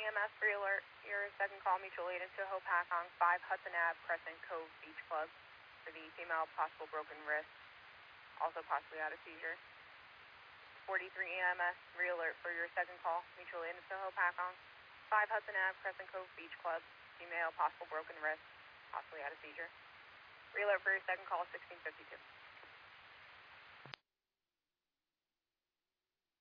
EMS pre-alert. Your second call, mutual aid in Soho Packong, 5 Hudson Ave, Crescent Cove Beach Club. For the female, possible broken wrist, also possibly out of seizure. 43 EMS re-alert for your second call, mutual aid in Soho Packong, 5 Hudson Ave, Crescent Cove Beach Club. Female, possible broken wrist, possibly out of seizure. Re-alert for your second call, 1652.